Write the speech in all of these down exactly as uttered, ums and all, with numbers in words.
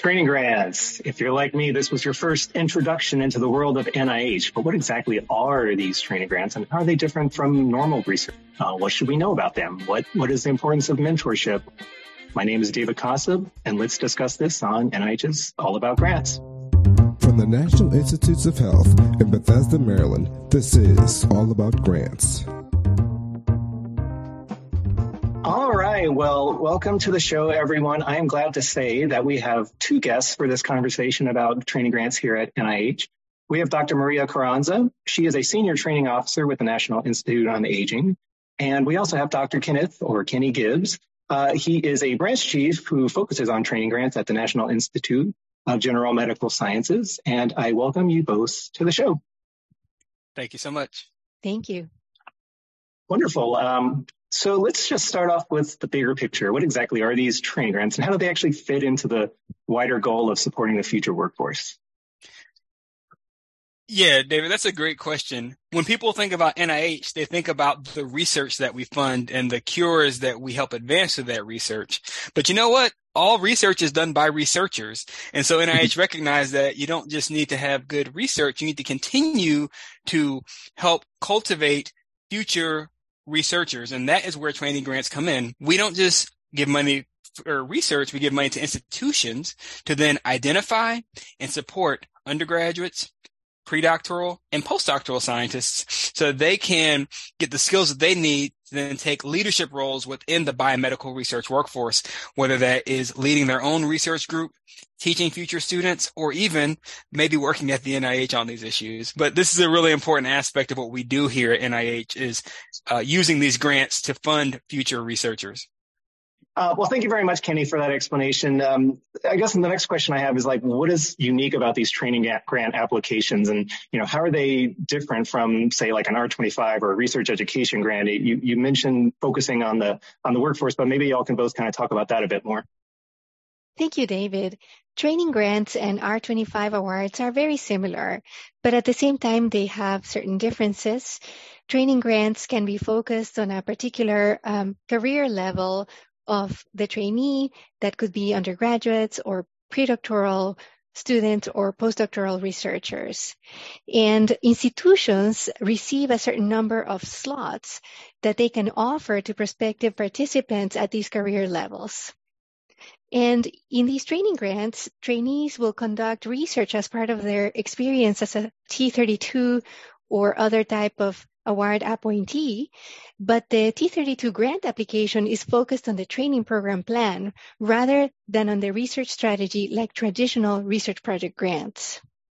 Training grants. If you're like me, this was your first introduction into the world of N I H. But what exactly are these training grants, and how are they different from normal research? Uh, what should we know about them? What What is the importance of mentorship? My name is David Kossab, and let's discuss this on N I H's All About Grants. From the National Institutes of Health in Bethesda, Maryland, this is All About Grants. All right. Well, welcome to the show, everyone. I am glad to say that we have two guests for this conversation about training grants here at N I H. We have Doctor Maria Carranza. She is a senior training officer with the National Institute on Aging. And we also have Doctor Kenneth, or Kenny Gibbs. Uh, he is a branch chief who focuses on training grants at the National Institute of General Medical Sciences. And I welcome you both to the show. Thank you so much. Thank you. Wonderful. Um, So let's just start off with the bigger picture. What exactly are these training grants, and how do they actually fit into the wider goal of supporting the future workforce? Yeah, David, that's a great question. When people think about N I H, they think about the research that we fund and the cures that we help advance through that research. But you know what? All research is done by researchers. And so N I H recognized that you don't just need to have good research. You need to continue to help cultivate future researchers. And that is where training grants come in. We don't just give money for research. We give money to institutions to then identify and support undergraduates, predoctoral, and postdoctoral scientists so they can get the skills that they need to then take leadership roles within the biomedical research workforce, whether that is leading their own research group, teaching future students, or even maybe working at the N I H on these issues. But this is a really important aspect of what we do here at N I H is uh, using these grants to fund future researchers. Uh, well, thank you very much, Kenny, for that explanation. Um, I guess the next question I have is like, what is unique about these training grant applications, and you know, how are they different from, say, like an R twenty-five or a research education grant? You you mentioned focusing on the on the workforce, but maybe y'all can both kind of talk about that a bit more. Thank you, David. Training grants and R twenty-five awards are very similar, but at the same time, they have certain differences. Training grants can be focused on a particular um, career level of the trainee. That could be undergraduates or predoctoral students or postdoctoral researchers. And institutions receive a certain number of slots that they can offer to prospective participants at these career levels. And in these training grants, trainees will conduct research as part of their experience as a T thirty-two or other type of award appointee, but the T thirty-two grant application is focused on the training program plan rather than on the research strategy like traditional research project grants.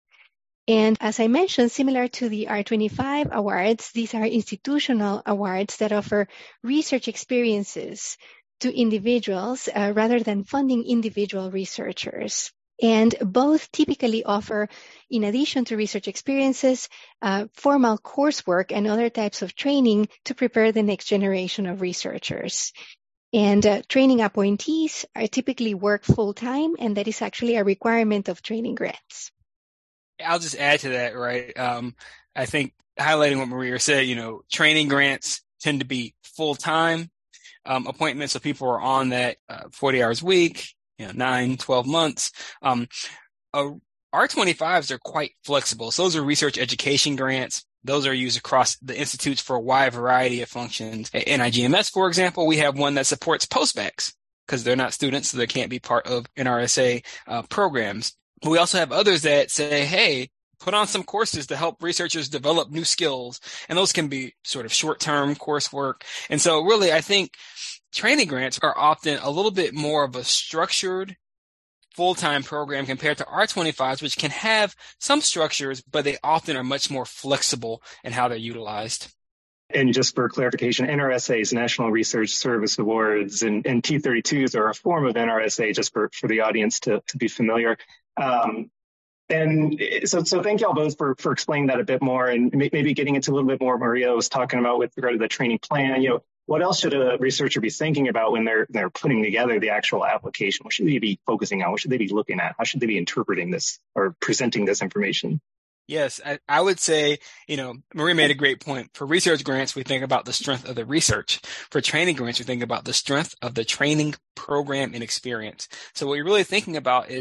And as I mentioned, similar to the R twenty-five awards, these are institutional awards that offer research experiences to individuals uh, rather than funding individual researchers. And both typically offer, in addition to research experiences, uh, formal coursework and other types of training to prepare the next generation of researchers. And uh, training appointees are typically work full-time, and that is actually a requirement of training grants. I'll just add to that, right? Um, I think highlighting what Maria said, you know, training grants tend to be full-time um, appointments, so people are on that uh, forty hours a week, you know, nine, twelve months. Um, uh, R twenty-fives are quite flexible. So those are research education grants. Those are used across the institutes for a wide variety of functions. At N I G M S, for example, we have one that supports postbacks because they're not students, so they can't be part of N R S A uh, programs. But we also have others that say, hey, put on some courses to help researchers develop new skills. And those can be sort of short-term coursework. And so really, I think training grants are often a little bit more of a structured full-time program compared to R twenty-fives, which can have some structures, but they often are much more flexible in how they're utilized. And just for clarification, N R S A's National Research Service Awards and, and T thirty-twos are a form of N R S A, just for, for the audience to, to be familiar. Um, And so, so thank y'all both for, for explaining that a bit more, and maybe getting into a little bit more Maria was talking about with regard to the training plan. You know, what else should a researcher be thinking about when they're they're putting together the actual application? What should they be focusing on? What should they be looking at? How should they be interpreting this or presenting this information? Yes, I, I would say, you know, Maria made a great point. For research grants, we think about the strength of the research. For training grants, we think about the strength of the training program and experience. So what you're really thinking about is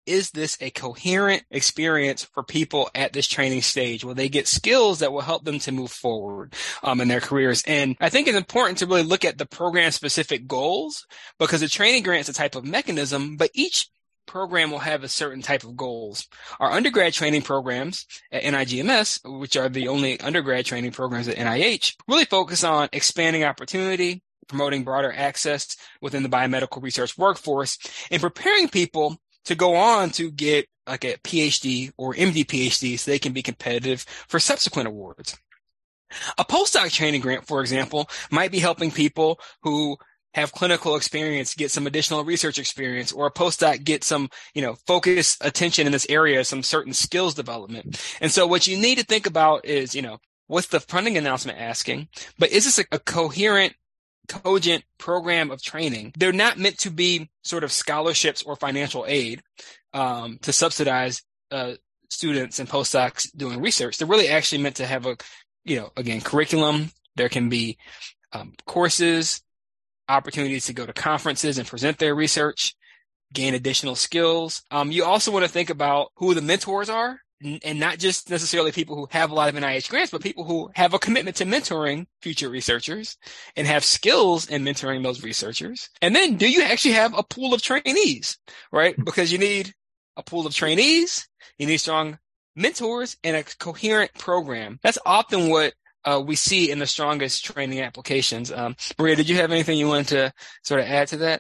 is this a coherent experience for people at this training stage? Will they get skills that will help them to move forward um, in their careers? And I think it's important to really look at the program-specific goals, because the training grant is a type of mechanism, but each program will have a certain type of goals. Our undergrad training programs at N I G M S, which are the only undergrad training programs at N I H, really focus on expanding opportunity, promoting broader access within the biomedical research workforce, and preparing people to go on to get like a PhD or M D PhD so they can be competitive for subsequent awards. A postdoc training grant, for example, might be helping people who have clinical experience get some additional research experience, or a postdoc get some, you know, focus attention in this area, some certain skills development. And so what you need to think about is, you know, what's the funding announcement asking? But is this a, a coherent, cogent program of training? They're not meant to be sort of scholarships or financial aid um, to subsidize uh, students and postdocs doing research. They're really actually meant to have a, you know, again, curriculum. There can be um, courses, opportunities to go to conferences and present their research, gain additional skills. Um, you also want to think about who the mentors are, and not just necessarily people who have a lot of N I H grants, but people who have a commitment to mentoring future researchers and have skills in mentoring those researchers. And then do you actually have a pool of trainees, right? Because you need a pool of trainees, you need strong mentors, and a coherent program. That's often what uh, we see in the strongest training applications. Um, Maria, did you have anything you wanted to sort of add to that?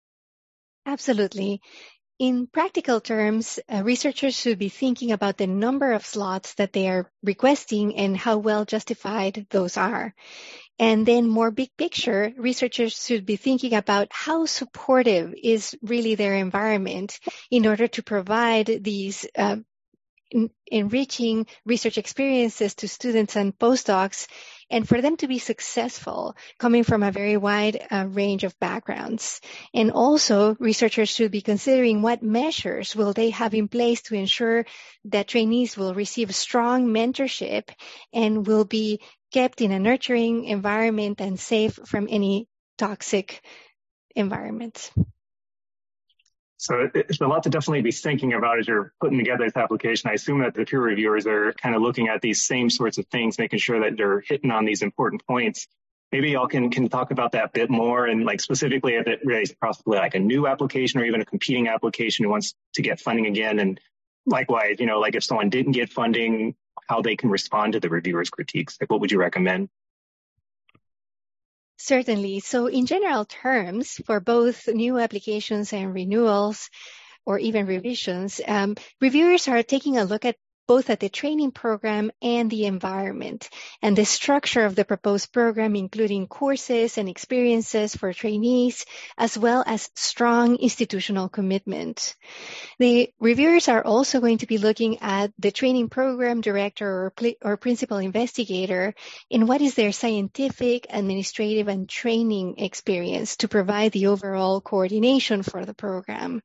Absolutely. In practical terms, uh, researchers should be thinking about the number of slots that they are requesting and how well justified those are. And then more big picture, researchers should be thinking about how supportive is really their environment in order to provide these uh, in, enriching research experiences to students and postdocs, and for them to be successful, coming from a very wide uh, range of backgrounds. And also, researchers should be considering what measures will they have in place to ensure that trainees will receive strong mentorship and will be kept in a nurturing environment and safe from any toxic environments. So it's a lot to definitely be thinking about as you're putting together this application. I assume that the peer reviewers are kind of looking at these same sorts of things, making sure that they're hitting on these important points. Maybe y'all can, can talk about that a bit more, and like specifically if it really is possibly like a new application or even a competing application who wants to get funding again. And likewise, you know, like if someone didn't get funding, how they can respond to the reviewers' critiques. Like what would you recommend? Certainly. So in general terms, for both new applications and renewals or even revisions, um, reviewers are taking a look at both at the training program and the environment and the structure of the proposed program, including courses and experiences for trainees, as well as strong institutional commitment. The reviewers are also going to be looking at the training program director or, pl- or principal investigator and what is their scientific, administrative, and training experience to provide the overall coordination for the program.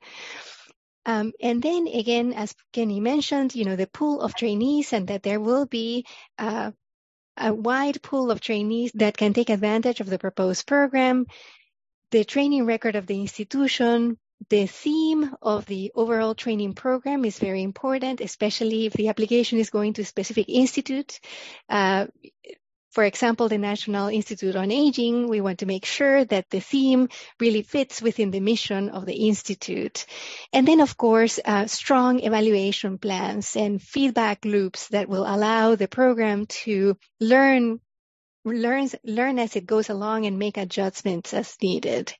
Um, and then again, as Kenny mentioned, you know, the pool of trainees, and that there will be uh, a wide pool of trainees that can take advantage of the proposed program, the training record of the institution, the theme of the overall training program is very important, especially if the application is going to a specific institute. Uh, For example, the National Institute on Aging, we want to make sure that the theme really fits within the mission of the institute. And then, of course, uh, strong evaluation plans and feedback loops that will allow the program to learn, learn, learn as it goes along and make adjustments as needed.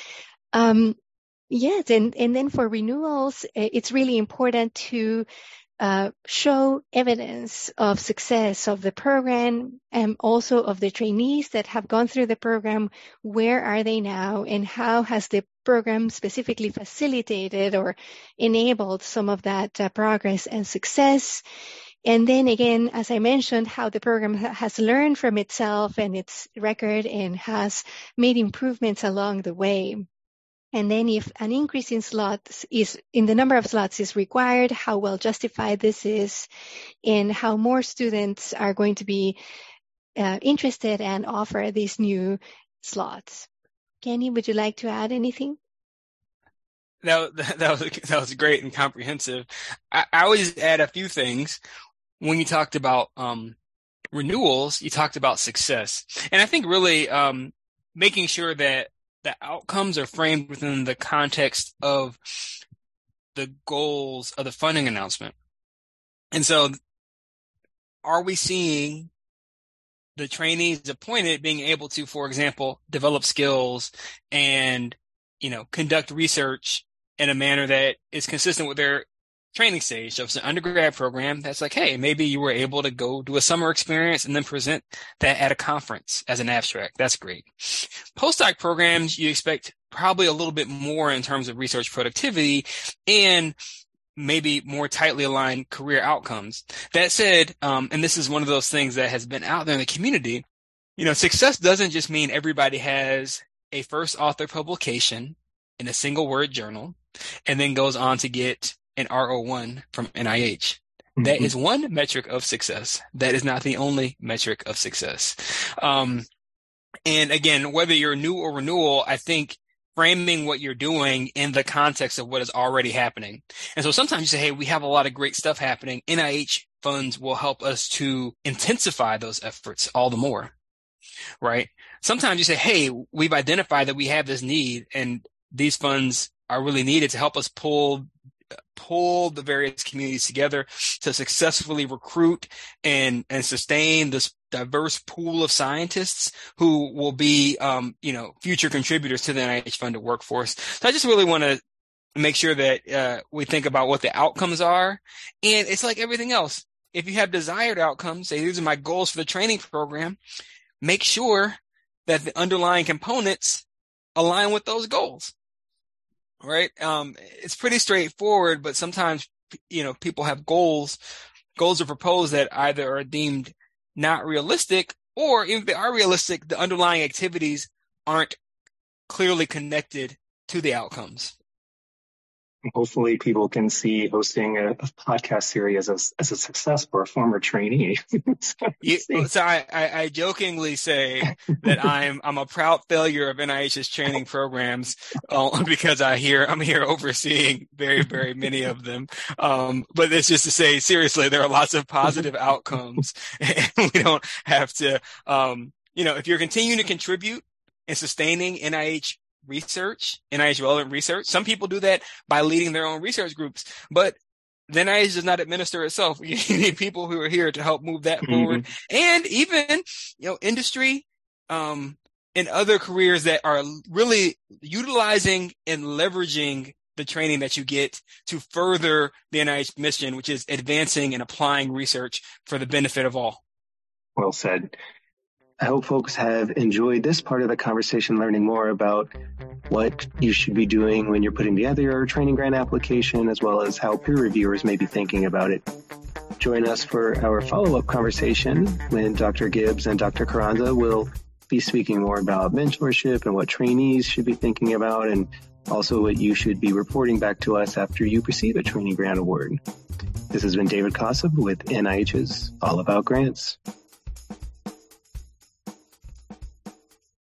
Um, yes, and, and then for renewals, it's really important to Uh, show evidence of success of the program and also of the trainees that have gone through the program. Where are they now, and how has the program specifically facilitated or enabled some of that uh, progress and success? And then again, as I mentioned, how the program ha- has learned from itself and its record and has made improvements along the way. And then if an increase in slots is in the number of slots is required, how well justified this is, and how more students are going to be uh, interested and offer these new slots. Kenny, would you like to add anything? That, that was that was great and comprehensive. I, I always add a few things. When you talked about um, renewals, you talked about success, and I think really um, making sure that the outcomes are framed within the context of the goals of the funding announcement. And so, are we seeing the trainees appointed being able to, for example, develop skills and, you know, conduct research in a manner that is consistent with their training stage? So if it's an undergrad program, that's like, hey, maybe you were able to go do a summer experience and then present that at a conference as an abstract. That's great. Postdoc programs, you expect probably a little bit more in terms of research productivity and maybe more tightly aligned career outcomes. That said, um, and this is one of those things that has been out there in the community, you know, success doesn't just mean everybody has a first author publication in a single word journal and then goes on to get an R O one from N I H. Mm-hmm. That is one metric of success. That is not the only metric of success. Um, and again, whether you're new or renewal, I think framing what you're doing in the context of what is already happening. And so sometimes you say, hey, we have a lot of great stuff happening. N I H funds will help us to intensify those efforts all the more, right? Sometimes you say, hey, we've identified that we have this need and these funds are really needed to help us pull pull the various communities together to successfully recruit and, and sustain this diverse pool of scientists who will be, um, you know, future contributors to the N I H funded workforce. So I just really want to make sure that uh, we think about what the outcomes are. And it's like everything else. If you have desired outcomes, say, these are my goals for the training program, make sure that the underlying components align with those goals. Right. Um, it's pretty straightforward, but sometimes, you know, people have goals, goals are proposed that either are deemed not realistic, or even if they are realistic, the underlying activities aren't clearly connected to the outcomes. Hopefully people can see hosting a, a podcast series as, as a success for a former trainee. so you, so I, I, I jokingly say that I'm I'm a proud failure of N I H's training programs uh, because I hear I'm here overseeing very, very many of them. Um, but it's just to say, seriously, there are lots of positive outcomes, and we don't have to, um, you know, if you're continuing to contribute and sustaining N I H research, N I H relevant research. Some people do that by leading their own research groups, but the N I H does not administer itself. You need people who are here to help move that mm-hmm. forward. And even, you know, industry, um, and other careers that are really utilizing and leveraging the training that you get to further the N I H mission, which is advancing and applying research for the benefit of all. Well said. I hope folks have enjoyed this part of the conversation, learning more about what you should be doing when you're putting together your training grant application, as well as how peer reviewers may be thinking about it. Join us for our follow-up conversation when Doctor Gibbs and Doctor Carranza will be speaking more about mentorship and what trainees should be thinking about, and also what you should be reporting back to us after you receive a training grant award. This has been David Kossub with N I H's All About Grants.